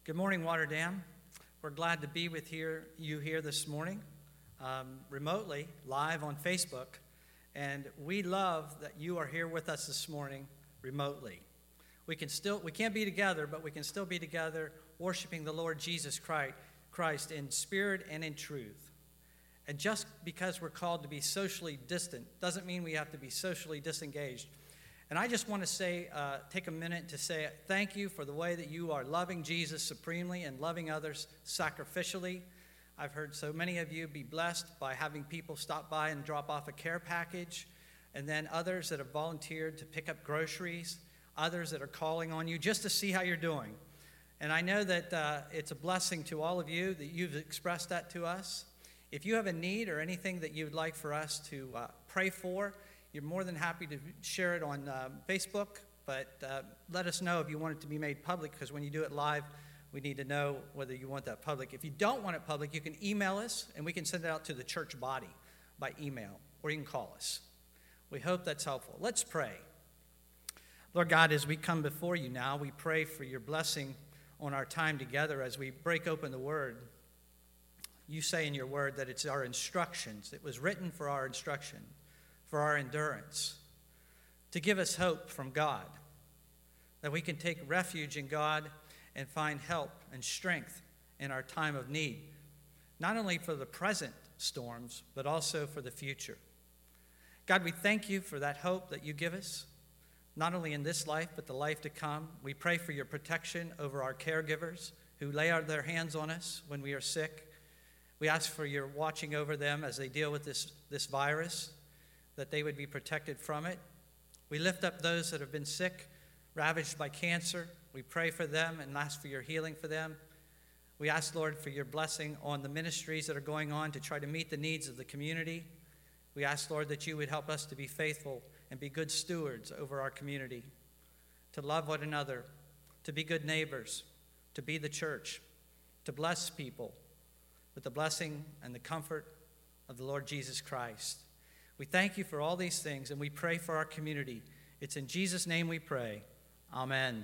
Good morning, Waterdam. We're glad to be with you here this morning, remotely, live on Facebook. And we love that you are here with us this morning remotely. We can't be together, but we can still be together worshiping the Lord Jesus Christ in spirit and in truth. And just because we're called to be socially distant doesn't mean we have to be socially disengaged. And I just want to take a minute to say thank you for the way that you are loving Jesus supremely and loving others sacrificially. I've heard so many of you be blessed by having people stop by and drop off a care package, and then others that have volunteered to pick up groceries, others that are calling on you just to see how you're doing. And I know that it's a blessing to all of you that you've expressed that to us. If you have a need or anything that you would like for us to pray for, you're more than happy to share it on Facebook, but let us know if you want it to be made public, because when you do it live, we need to know whether you want that public. If you don't want it public, you can email us, and we can send it out to the church body by email, or you can call us. We hope that's helpful. Let's pray. Lord God, as we come before you now, we pray for your blessing on our time together as we break open the Word. You say in your Word that it's our instructions. It was written for our instruction, for our endurance, to give us hope from God, that we can take refuge in God and find help and strength in our time of need, not only for the present storms, but also for the future. God, we thank you for that hope that you give us, not only in this life, but the life to come. We pray for your protection over our caregivers who lay their hands on us when we are sick. We ask for your watching over them as they deal with this virus, that they would be protected from it. We lift up those that have been sick, ravaged by cancer. We pray for them and ask for your healing for them. We ask, Lord, for your blessing on the ministries that are going on to try to meet the needs of the community. We ask, Lord, that you would help us to be faithful and be good stewards over our community, to love one another, to be good neighbors, to be the church, to bless people with the blessing and the comfort of the Lord Jesus Christ. We thank you for all these things, and we pray for our community. It's in Jesus' name we pray. Amen.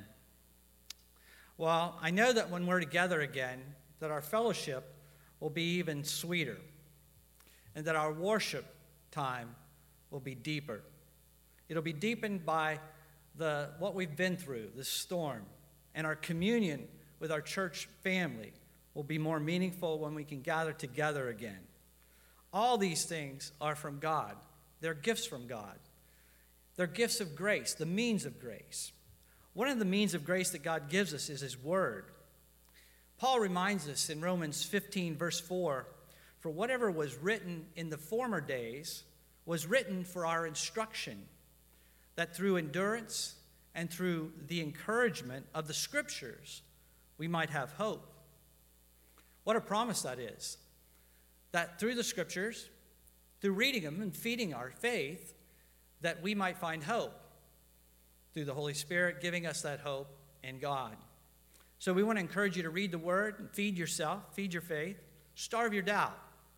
Well, I know that when we're together again, that our fellowship will be even sweeter, and that our worship time will be deeper. It'll be deepened by what we've been through, this storm, and our communion with our church family will be more meaningful when we can gather together again. All these things are from God. They're gifts from God. They're gifts of grace, the means of grace. One of the means of grace that God gives us is his word. Paul reminds us in Romans 15, verse 4, "For whatever was written in the former days was written for our instruction, that through endurance and through the encouragement of the Scriptures we might have hope." What a promise that is. That through the Scriptures, through reading them and feeding our faith, that we might find hope through the Holy Spirit giving us that hope in God. So we want to encourage you to read the Word and feed yourself, feed your faith, starve your doubt.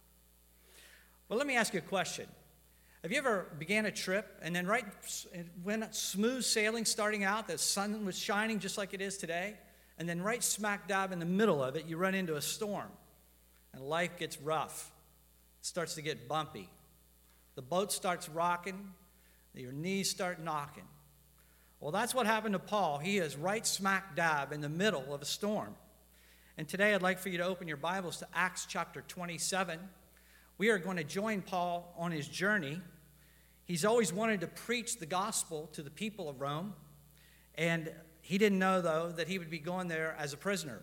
Well, let me ask you a question. Have you ever began a trip and then when smooth sailing starting out, the sun was shining just like it is today, and then right smack dab in the middle of it, you run into a storm? And life gets rough. It starts to get bumpy. The boat starts rocking. Your knees start knocking. Well, that's what happened to Paul. He is right smack dab in the middle of a storm. And today I'd like for you to open your Bibles to Acts chapter 27. We are going to join Paul on his journey. He's always wanted to preach the gospel to the people of Rome. And he didn't know, though, that he would be going there as a prisoner.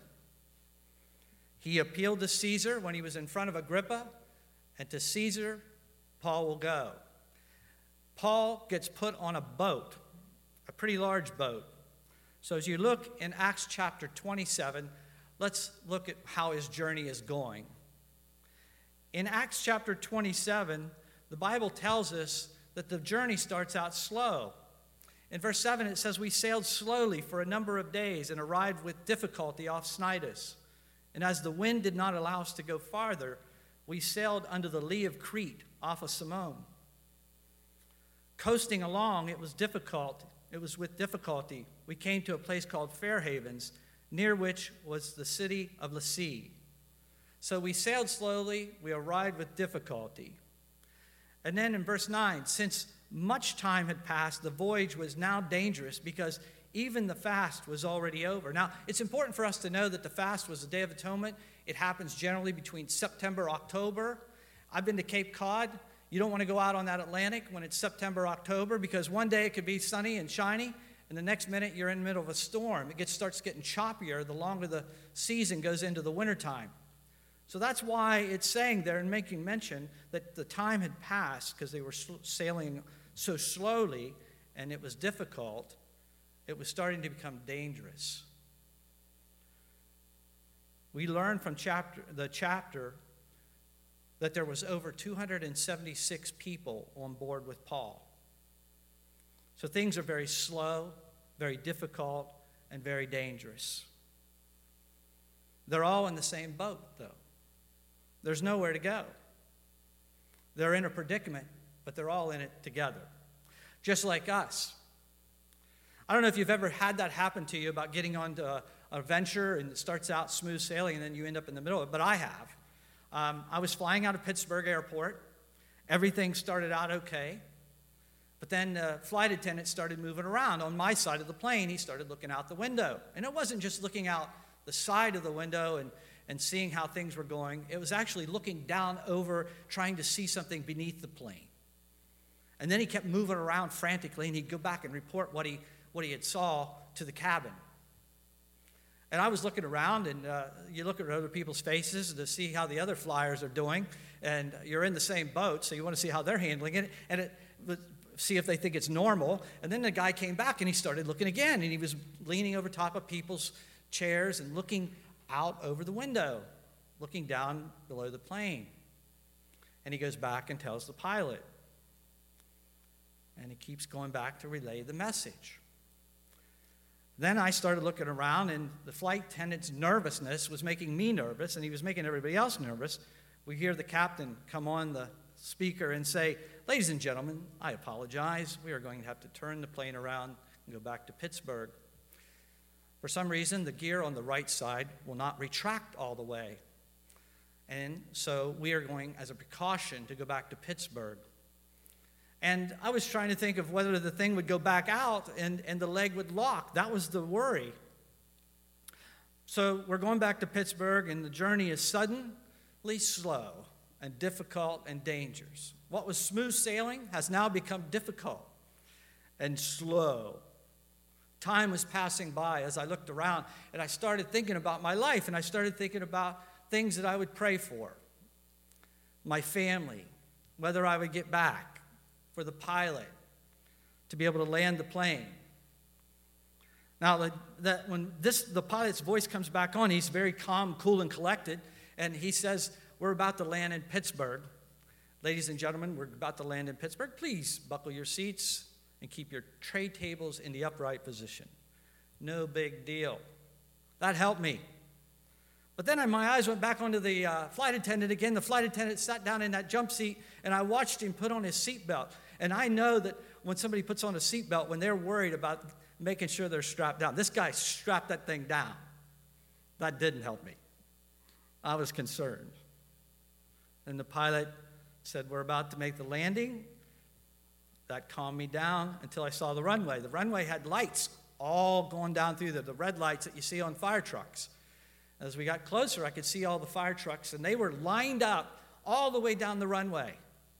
He appealed to Caesar when he was in front of Agrippa, and to Caesar, Paul will go. Paul gets put on a boat, a pretty large boat. So as you look in Acts chapter 27, let's look at how his journey is going. In Acts chapter 27, the Bible tells us that the journey starts out slow. In verse 7, it says, "We sailed slowly for a number of days and arrived with difficulty off Cnidus. And as the wind did not allow us to go farther, we sailed under the lee of Crete off of Samone. Coasting along, it was with difficulty. We came to a place called Fair Havens, near which was the city of Lasea. So we sailed slowly, we arrived with difficulty. And then in verse 9, since much time had passed, the voyage was now dangerous because even the fast was already over. Now, it's important for us to know that the fast was the Day of Atonement. It happens generally between September, October. I've been to Cape Cod. You don't want to go out on that Atlantic when it's September, October, because one day it could be sunny and shiny, and the next minute you're in the middle of a storm. It starts getting choppier the longer the season goes into the wintertime. So that's why it's saying there and making mention that the time had passed because they were sailing so slowly and it was difficult. It was starting to become dangerous. We learn from the chapter that there was over 276 people on board with Paul. So things are very slow, very difficult, and very dangerous. They're all in the same boat, though. There's nowhere to go. They're in a predicament, but they're all in it together, just like us. I don't know if you've ever had that happen to you about getting onto a venture and it starts out smooth sailing and then you end up in the middle of it, but I have. I was flying out of Pittsburgh Airport. Everything started out okay, but then the flight attendant started moving around on my side of the plane. He started looking out the window, and it wasn't just looking out the side of the window and seeing how things were going. It was actually looking down over, trying to see something beneath the plane. And then he kept moving around frantically, and he'd go back and report what he had saw to the cabin. And I was looking around, and you look at other people's faces to see how the other flyers are doing, and you're in the same boat, so you want to see how they're handling it, and see if they think it's normal. And then the guy came back, and he started looking again, and he was leaning over top of people's chairs and looking out over the window, looking down below the plane. And he goes back and tells the pilot. And he keeps going back to relay the message. Then I started looking around, and the flight attendant's nervousness was making me nervous, and he was making everybody else nervous. We hear the captain come on the speaker and say, "Ladies and gentlemen, I apologize. We are going to have to turn the plane around and go back to Pittsburgh. For some reason, the gear on the right side will not retract all the way. And so we are going, as a precaution, to go back to Pittsburgh." And I was trying to think of whether the thing would go back out and the leg would lock. That was the worry. So we're going back to Pittsburgh, and the journey is suddenly slow and difficult and dangerous. What was smooth sailing has now become difficult and slow. Time was passing by as I looked around, and I started thinking about my life, and I started thinking about things that I would pray for. My family, whether I would get back, for the pilot to be able to land the plane. Now, when the pilot's voice comes back on, he's very calm, cool, and collected, and he says, "We're about to land in Pittsburgh. Ladies and gentlemen, we're about to land in Pittsburgh. Please buckle your seats and keep your tray tables in the upright position." No big deal. That helped me. But then my eyes went back onto the flight attendant again. The flight attendant sat down in that jump seat, and I watched him put on his seatbelt. And I know that when somebody puts on a seatbelt, when they're worried about making sure they're strapped down, this guy strapped that thing down. That didn't help me. I was concerned. And the pilot said, "We're about to make the landing." That calmed me down until I saw the runway. The runway had lights all going down through the red lights that you see on fire trucks. As we got closer, I could see all the fire trucks, and they were lined up all the way down the runway.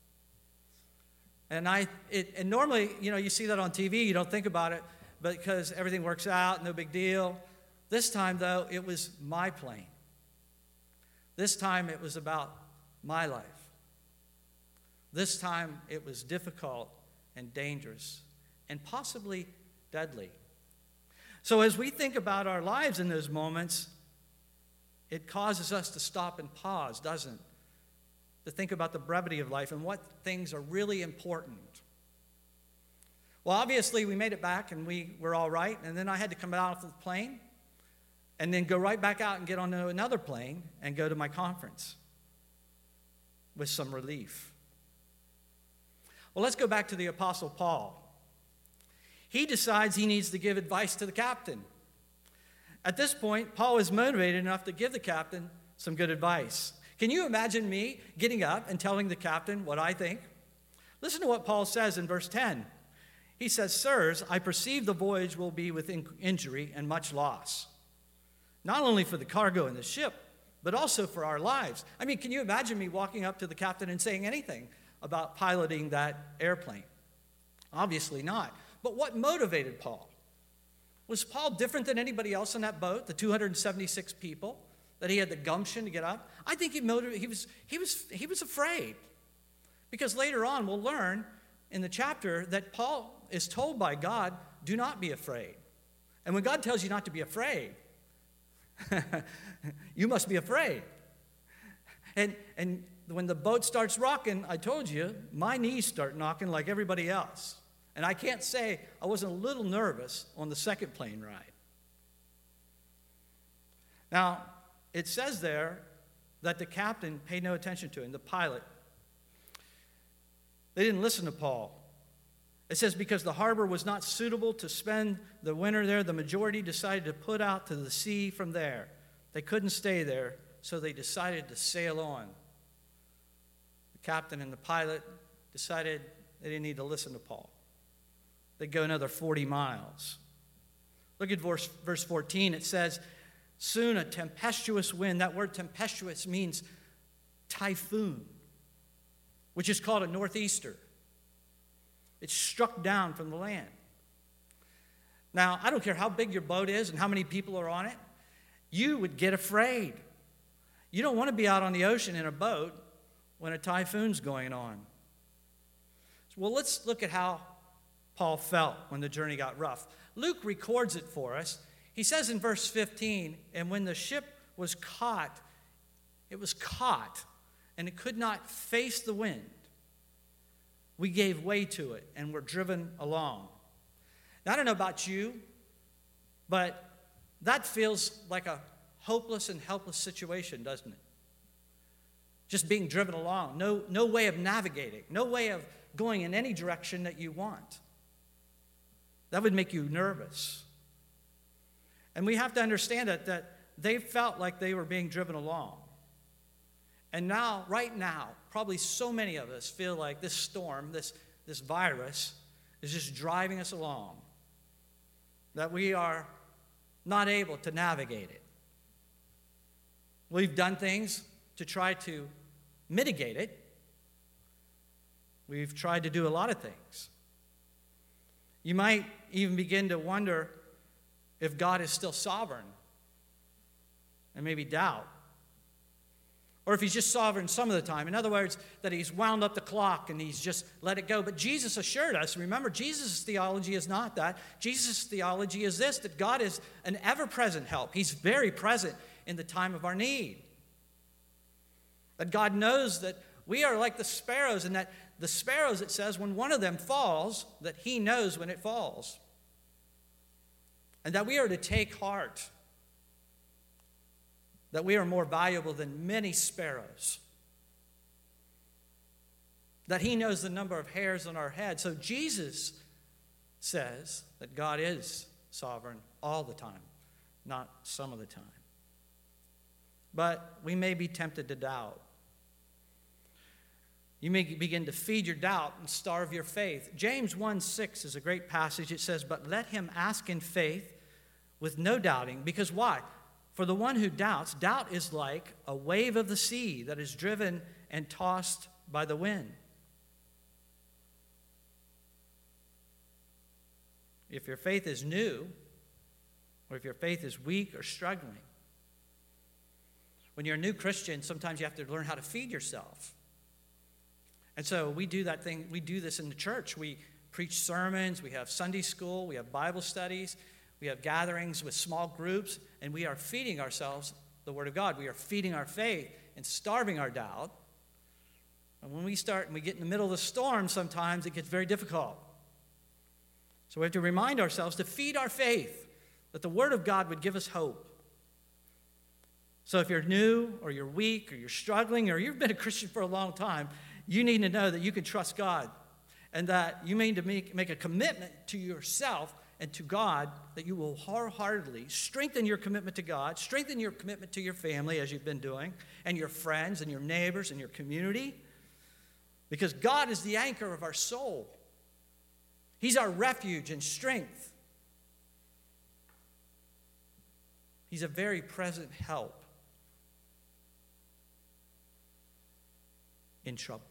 And normally, you see that on TV, you don't think about it, because everything works out, no big deal. This time, though, it was my plane. This time, it was about my life. This time, it was difficult and dangerous and possibly deadly. So as we think about our lives in those moments, it causes us to stop and pause, doesn't it? To think about the brevity of life and what things are really important. Well, obviously, we made it back, and we were all right. And then I had to come out of the plane and then go right back out and get on another plane and go to my conference with some relief. Well, let's go back to the Apostle Paul. He decides he needs to give advice to the captain. At this point, Paul is motivated enough to give the captain some good advice. Can you imagine me getting up and telling the captain what I think? Listen to what Paul says in verse 10. He says, "Sirs, I perceive the voyage will be with injury and much loss, not only for the cargo and the ship, but also for our lives." I mean, can you imagine me walking up to the captain and saying anything about piloting that airplane? Obviously not. But what motivated Paul? Was Paul different than anybody else on that boat, the 276 people, that he had the gumption to get up? I think he was afraid. Because later on we'll learn in the chapter that Paul is told by God, do not be afraid. And when God tells you not to be afraid, you must be afraid. And when the boat starts rocking, I told you, my knees start knocking like everybody else. And I can't say I wasn't a little nervous on the second plane ride. Now, it says there that the captain paid no attention to him, the pilot. They didn't listen to Paul. It says because the harbor was not suitable to spend the winter there, the majority decided to put out to the sea from there. They couldn't stay there, so they decided to sail on. The captain and the pilot decided they didn't need to listen to Paul. They'd go another 40 miles. Look at verse 14. It says, soon a tempestuous wind. That word tempestuous means typhoon, which is called a northeaster. It struck down from the land. Now, I don't care how big your boat is and how many people are on it, you would get afraid. You don't want to be out on the ocean in a boat when a typhoon's going on. Well, let's look at how Paul felt when the journey got rough. Luke records it for us. He says in verse 15, and when the ship was caught, it was caught, and it could not face the wind. We gave way to it and were driven along. Now, I don't know about you, but that feels like a hopeless and helpless situation, doesn't it? Just being driven along, no way of navigating, no way of going in any direction that you want. That would make you nervous. And we have to understand that they felt like they were being driven along. And now, right now, probably so many of us feel like this storm, this virus, is just driving us along, that we are not able to navigate it. We've done things to try to mitigate it. We've tried to do a lot of things. You might even begin to wonder if God is still sovereign, and maybe doubt. Or if he's just sovereign some of the time. In other words, that he's wound up the clock and he's just let it go. But Jesus assured us, remember, Jesus' theology is not that. Jesus' theology is this, that God is an ever-present help. He's very present in the time of our need. That God knows that we are like the sparrows, and that the sparrows, it says, when one of them falls, that he knows when it falls. And that we are to take heart that we are more valuable than many sparrows. That he knows the number of hairs on our head. So Jesus says that God is sovereign all the time, not some of the time. But we may be tempted to doubt. You may begin to feed your doubt and starve your faith. James 1:6 is a great passage. It says, but let him ask in faith with no doubting. Because why? For the one who doubts, doubt is like a wave of the sea that is driven and tossed by the wind. If your faith is new, or if your faith is weak or struggling, when you're a new Christian, sometimes you have to learn how to feed yourself. And so we do that thing, we do this in the church. We preach sermons, we have Sunday school, we have Bible studies, we have gatherings with small groups, and we are feeding ourselves the Word of God. We are feeding our faith and starving our doubt. And when we start and we get in the middle of the storm, sometimes it gets very difficult. So we have to remind ourselves to feed our faith, that the Word of God would give us hope. So if you're new, or you're weak, or you're struggling, or you've been a Christian for a long time, you need to know that you can trust God, and that you need to make a commitment to yourself and to God, that you will wholeheartedly strengthen your commitment to God, strengthen your commitment to your family as you've been doing, and your friends and your neighbors and your community, because God is the anchor of our soul. He's our refuge and strength. He's a very present help in trouble.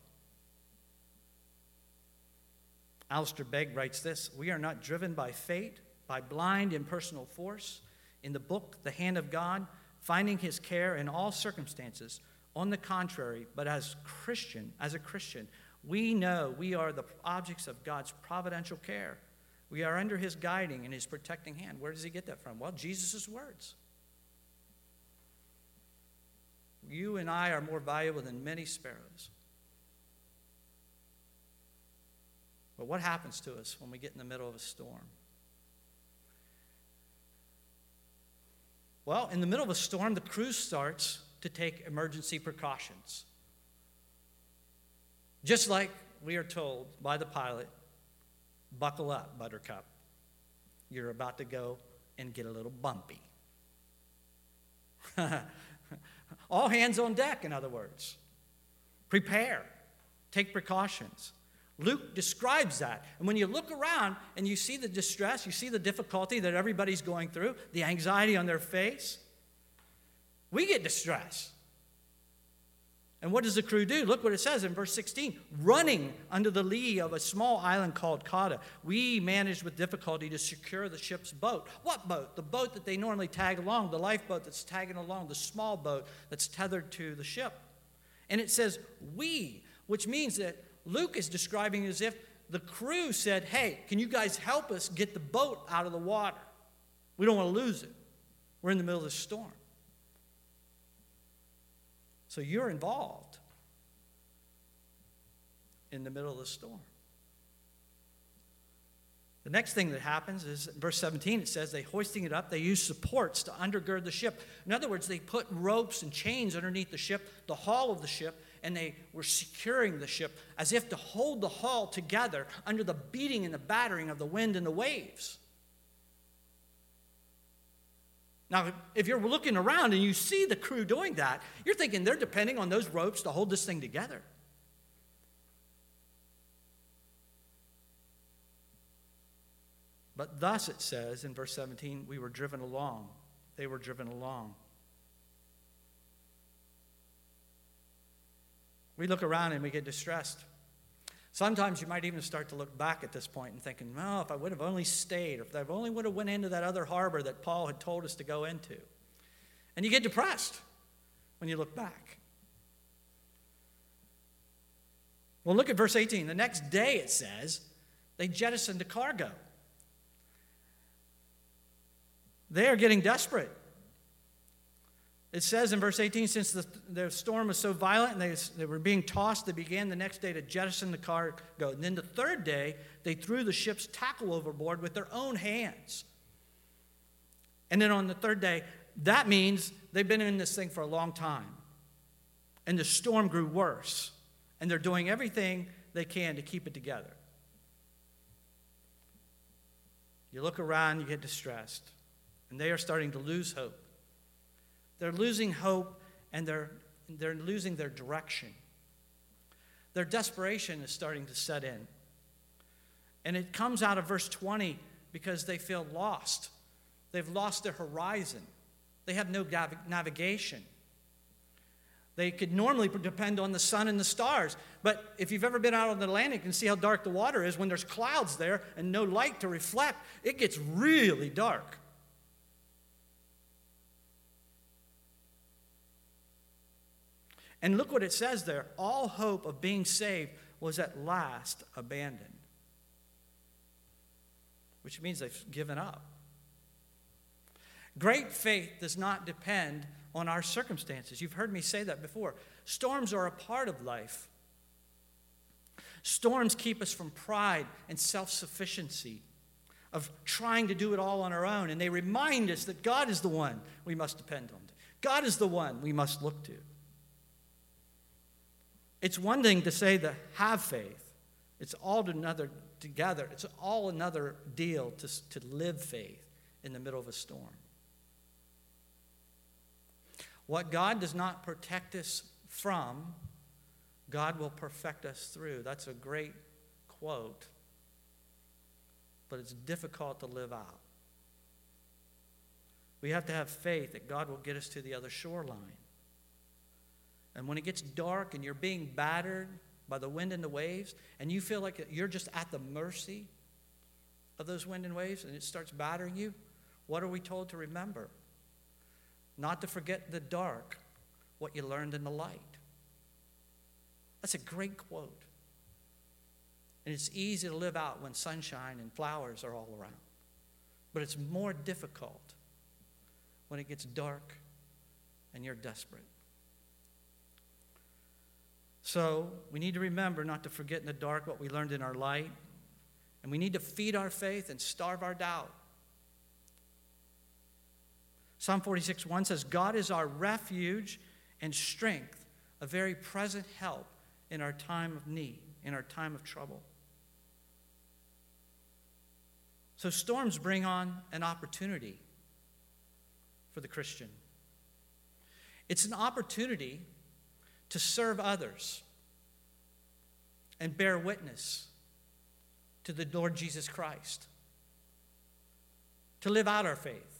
Alistair Begg writes this: "We are not driven by fate, by blind impersonal force. In the book, The Hand of God, finding his care in all circumstances. On the contrary, but as a Christian, we know we are the objects of God's providential care. We are under his guiding and his protecting hand." Where does he get that from? Well, Jesus' words. You and I are more valuable than many sparrows. But what happens to us when we get in the middle of a storm? Well, in the middle of a storm, the crew starts to take emergency precautions. Just like we are told by the pilot, buckle up, Buttercup. You're about to go and get a little bumpy. All hands on deck, in other words. Prepare. Take precautions. Luke describes that. And when you look around and you see the distress, you see the difficulty that everybody's going through, the anxiety on their face, we get distressed. And what does the crew do? Look what it says in verse 16. Running under the lee of a small island called Cauda, we managed with difficulty to secure the ship's boat. What boat? The boat that they normally tag along, the lifeboat that's tagging along, the small boat that's tethered to the ship. And it says we, which means that Luke is describing as if the crew said, hey, can you guys help us get the boat out of the water? We don't want to lose it. We're in the middle of the storm. So you're involved in the middle of the storm. The next thing that happens is, in verse 17, it says, they hoisting it up, they used supports to undergird the ship. In other words, they put ropes and chains underneath the ship, the hull of the ship, and they were securing the ship as if to hold the hull together under the beating and the battering of the wind and the waves. Now, if you're looking around and you see the crew doing that, you're thinking they're depending on those ropes to hold this thing together. But thus it says in verse 17, we were driven along. They were driven along. We look around and we get distressed. Sometimes you might even start to look back at this point and thinking, well, if I would have only stayed, or if I only would have went into that other harbor that Paul had told us to go into. And you get depressed when you look back. Well, look at verse 18. The next day, it says, they jettisoned the cargo. They are getting desperate. It says in verse 18, since the storm was so violent and they were being tossed, they began the next day to jettison the cargo. And then the third day, they threw the ship's tackle overboard with their own hands. And then on the third day, that means they've been in this thing for a long time. And the storm grew worse. And they're doing everything they can to keep it together. You look around, you get distressed. And they are starting to lose hope. They're losing hope, and they're losing their direction. Their desperation is starting to set in. And it comes out of verse 20 because they feel lost. They've lost their horizon. They have no navigation. They could normally depend on the sun and the stars. But if you've ever been out on the Atlantic and see how dark the water is, when there's clouds there and no light to reflect, it gets really dark. And look what it says there. All hope of being saved was at last abandoned. Which means they've given up. Great faith does not depend on our circumstances. You've heard me say that before. Storms are a part of life. Storms keep us from pride and self-sufficiency, of trying to do it all on our own. And they remind us that God is the one we must depend on. God is the one we must look to. It's one thing to say to have faith. It's all another together. It's all another deal to live faith in the middle of a storm. What God does not protect us from, God will perfect us through. That's a great quote, but it's difficult to live out. We have to have faith that God will get us to the other shoreline. And when it gets dark and you're being battered by the wind and the waves, and you feel like you're just at the mercy of those wind and waves, and it starts battering you, what are we told to remember? Not to forget in the dark what you learned in the light. That's a great quote. And it's easy to live out when sunshine and flowers are all around. But it's more difficult when it gets dark and you're desperate. So we need to remember not to forget in the dark what we learned in our light. And we need to feed our faith and starve our doubt. Psalm 46:1 says, God is our refuge and strength, a very present help in our time of need, in our time of trouble. So storms bring on an opportunity for the Christian. It's an opportunity to serve others and bear witness to the Lord Jesus Christ, to live out our faith.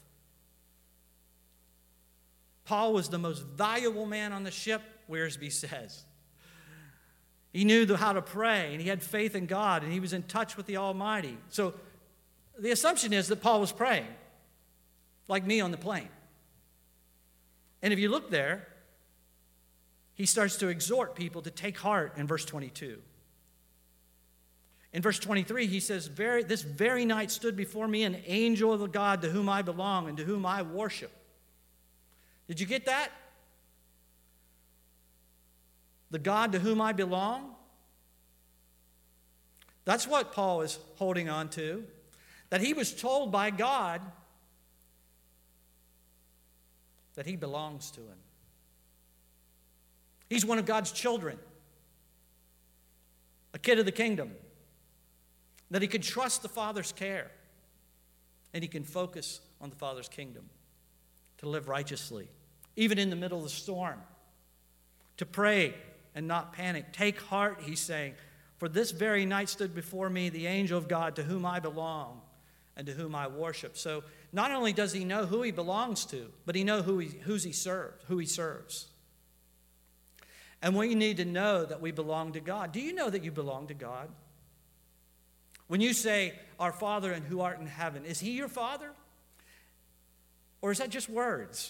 Paul was the most valuable man on the ship, Wiersbe says. He knew how to pray, and he had faith in God, and he was in touch with the Almighty. So the assumption is that Paul was praying, like me on the plane. And if you look there, he starts to exhort people to take heart in verse 22. In verse 23, he says, this very night stood before me an angel of the God to whom I belong and to whom I worship. Did you get that? The God to whom I belong? That's what Paul is holding on to. That he was told by God that he belongs to him. He's one of God's children, a kid of the kingdom, that he can trust the Father's care, and he can focus on the Father's kingdom, to live righteously, even in the middle of the storm, to pray and not panic. Take heart, he's saying, for this very night stood before me the angel of God to whom I belong and to whom I worship. So not only does he know who he belongs to, but he knows who he serves. And we need to know that we belong to God. Do you know that you belong to God? When you say, our Father and who art in heaven, is he your Father? Or is that just words?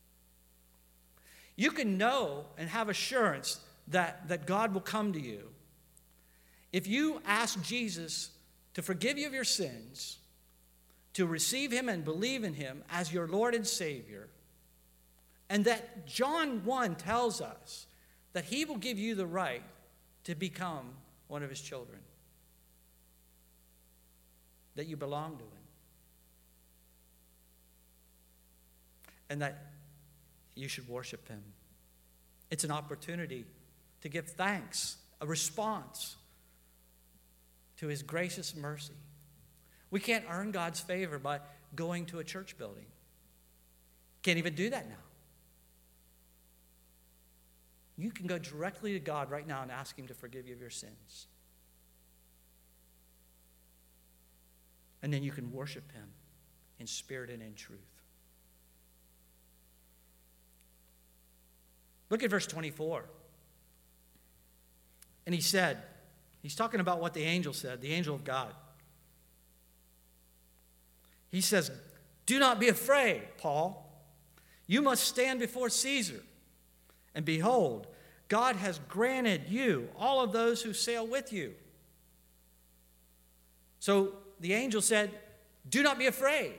You can know and have assurance that God will come to you if you ask Jesus to forgive you of your sins, to receive him and believe in him as your Lord and Savior, and that John 1 tells us that he will give you the right to become one of his children, that you belong to him, and that you should worship him. It's an opportunity to give thanks, a response to his gracious mercy. We can't earn God's favor by going to a church building. Can't even do that now. You can go directly to God right now and ask him to forgive you of your sins. And then you can worship him in spirit and in truth. Look at verse 24. And he said, he's talking about what the angel said, the angel of God. He says, do not be afraid, Paul. You must stand before Caesar. And behold, God has granted you all of those who sail with you. So the angel said, do not be afraid.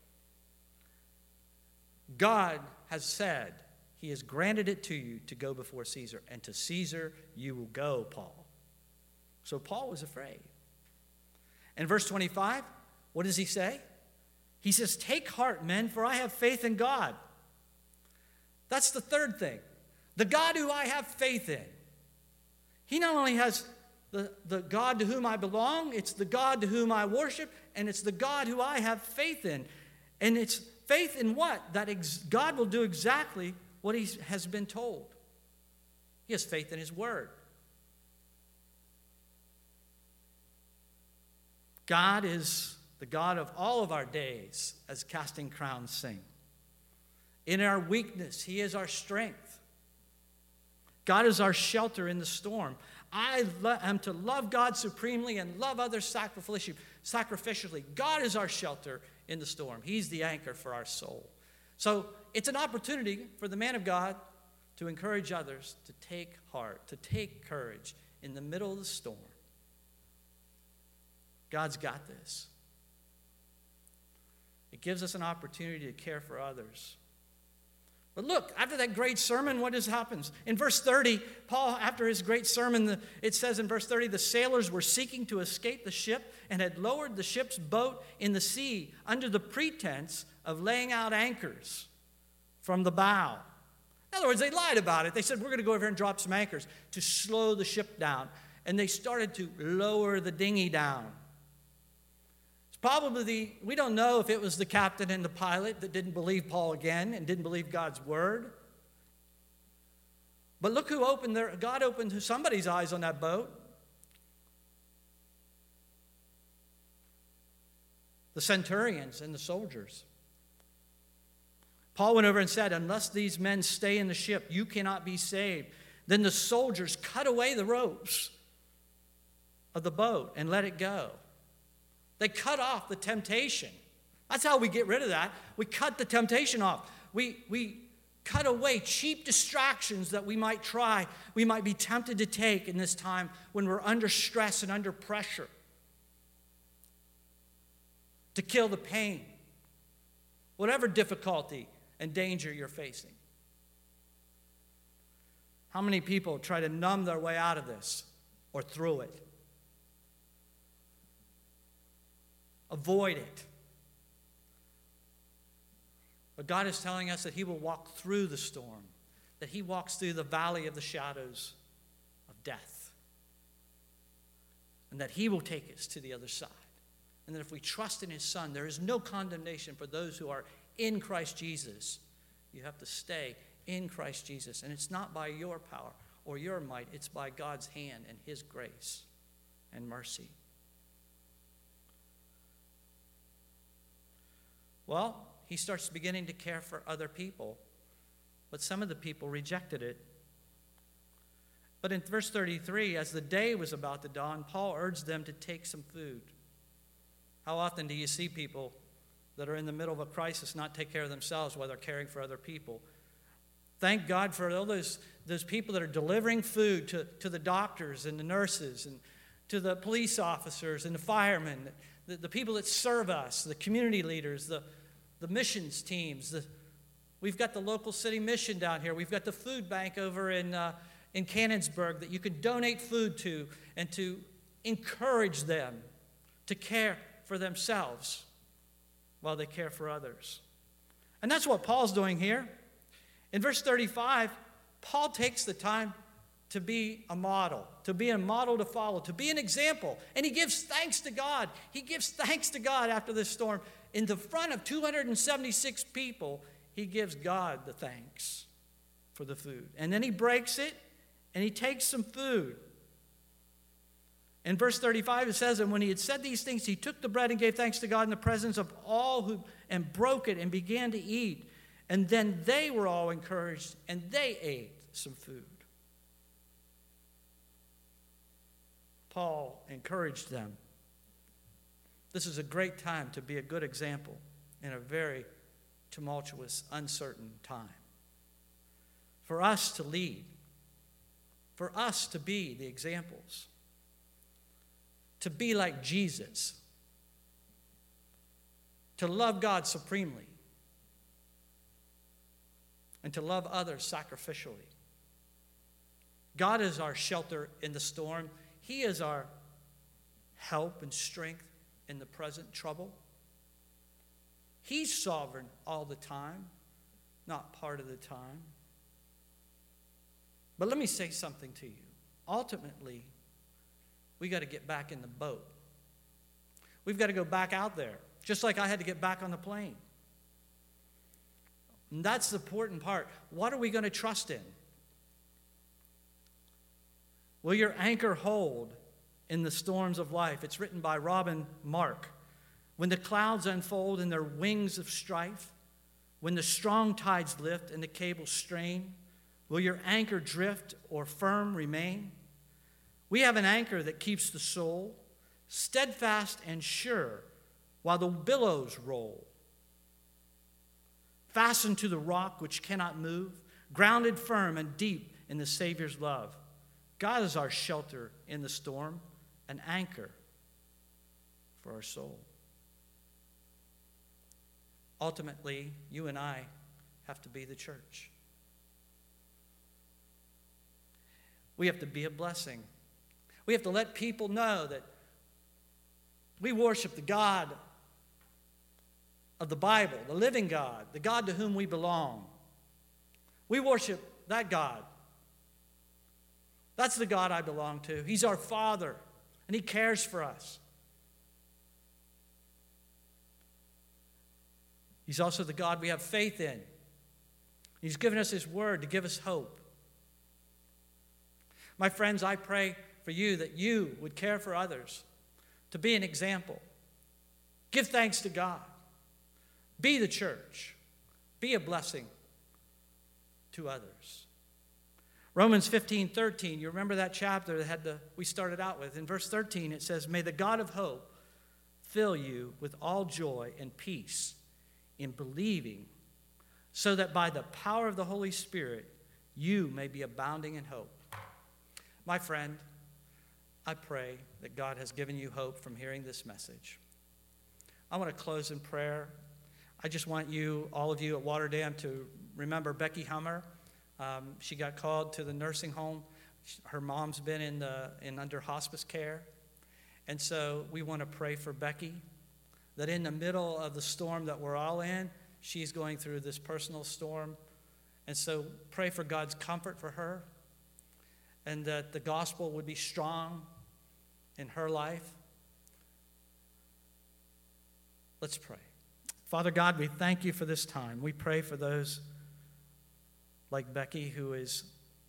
God has said, he has granted it to you to go before Caesar, and to Caesar you will go, Paul. So Paul was afraid. In verse 25, what does he say? He says, take heart, men, for I have faith in God. That's the third thing. The God who I have faith in. He not only has the God to whom I belong. It's the God to whom I worship. And it's the God who I have faith in. And it's faith in what? That God will do exactly what he has been told. He has faith in his word. God is the God of all of our days, as Casting Crowns sing. In our weakness, he is our strength. God is our shelter in the storm. I am to love God supremely and love others sacrificially. God is our shelter in the storm. He's the anchor for our soul. So it's an opportunity for the man of God to encourage others to take heart, to take courage in the middle of the storm. God's got this. It gives us an opportunity to care for others. But look, after that great sermon, what happens? In verse 30, Paul, after his great sermon, it says in verse 30, the sailors were seeking to escape the ship and had lowered the ship's boat in the sea under the pretense of laying out anchors from the bow. In other words, they lied about it. They said, we're going to go over here and drop some anchors to slow the ship down. And they started to lower the dinghy down. Probably, we don't know if it was the captain and the pilot that didn't believe Paul again and didn't believe God's word. But look who God opened somebody's eyes on that boat. The centurions and the soldiers. Paul went over and said, unless these men stay in the ship, you cannot be saved. Then the soldiers cut away the ropes of the boat and let it go. They cut off the temptation. That's how we get rid of that. We cut the temptation off. We cut away cheap distractions that we might be tempted to take in this time when we're under stress and under pressure. To kill the pain. Whatever difficulty and danger you're facing. How many people try to numb their way out of this or through it? Avoid it. But God is telling us that he will walk through the storm, that he walks through the valley of the shadows of death, and that he will take us to the other side. And that if we trust in his Son, there is no condemnation for those who are in Christ Jesus. You have to stay in Christ Jesus. And it's not by your power or your might, it's by God's hand and his grace and mercy. Well, he starts beginning to care for other people, but some of the people rejected it. But in verse 33, as the day was about to dawn, Paul urged them to take some food. How often do you see people that are in the middle of a crisis not take care of themselves while they're caring for other people? Thank God for all those people that are delivering food to the doctors and the nurses and to the police officers and the firemen, the people that serve us, the community leaders, the missions teams. We've got the local city mission down here. We've got the food bank over in Canonsburg that you can donate food to and to encourage them to care for themselves while they care for others. And that's what Paul's doing here. In verse 35, Paul takes the time to be a model to follow, to be an example. And he gives thanks to God. He gives thanks to God after this storm. In the front of 276 people, he gives God the thanks for the food. And then he breaks it, and he takes some food. In verse 35, it says, and when he had said these things, he took the bread and gave thanks to God in the presence of all and broke it and began to eat. And then they were all encouraged, and they ate some food. Paul encouraged them. This is a great time to be a good example in a very tumultuous, uncertain time. For us to lead, for us to be the examples, to be like Jesus, to love God supremely, and to love others sacrificially. God is our shelter in the storm. He is our help and strength in the present trouble. He's sovereign all the time, not part of the time. But let me say something to you. Ultimately, we got to get back in the boat. We've got to go back out there, just like I had to get back on the plane. And that's the important part. What are we going to trust in? Will your anchor hold in the storms of life? It's written by Robin Mark. When the clouds unfold in their wings of strife, when the strong tides lift and the cables strain, will your anchor drift or firm remain? We have an anchor that keeps the soul steadfast and sure while the billows roll. Fastened to the rock which cannot move, grounded firm and deep in the Savior's love. God is our shelter in the storm, an anchor for our soul. Ultimately, you and I have to be the church. We have to be a blessing. We have to let people know that we worship the God of the Bible, the living God, the God to whom we belong. We worship that God. That's the God I belong to. He's our Father, and He cares for us. He's also the God we have faith in. He's given us His word to give us hope. My friends, I pray for you that you would care for others, to be an example. Give thanks to God. Be the church. Be a blessing to others. Romans 15:13, you remember that chapter that we started out with. In verse 13 it says, "May the God of hope fill you with all joy and peace in believing, so that by the power of the Holy Spirit you may be abounding in hope." My friend, I pray that God has given you hope from hearing this message. I want to close in prayer. I just want you, all of you at Waterdam, to remember Becky Hummer. She got called to the nursing home. Her mom's been under hospice care. And so we want to pray for Becky, that in the middle of the storm that we're all in, she's going through this personal storm. And so pray for God's comfort for her, and that the gospel would be strong in her life. Let's pray. Father God, we thank you for this time. We pray for those like Becky, who has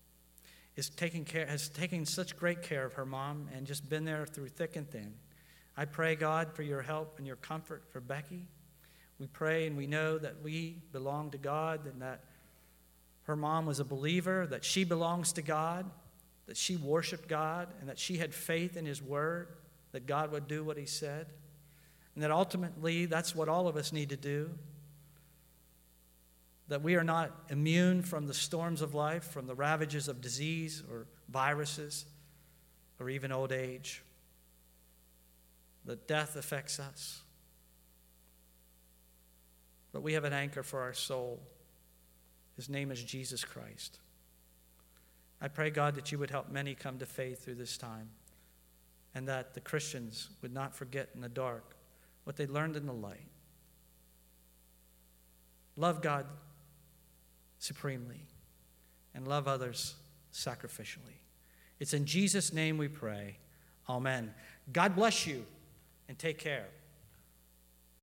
taken such great care of her mom and just been there through thick and thin. I pray, God, for your help and your comfort for Becky. We pray and we know that we belong to God, and that her mom was a believer, that she belongs to God, that she worshiped God, and that she had faith in His word, that God would do what He said, and that ultimately that's what all of us need to do. That we are not immune from the storms of life, from the ravages of disease or viruses or even old age. That death affects us. But we have an anchor for our soul. His name is Jesus Christ. I pray, God, that you would help many come to faith through this time, and that the Christians would not forget in the dark what they learned in the light. Love God supremely and love others sacrificially. It's in Jesus' name we pray. Amen. God bless you and take care.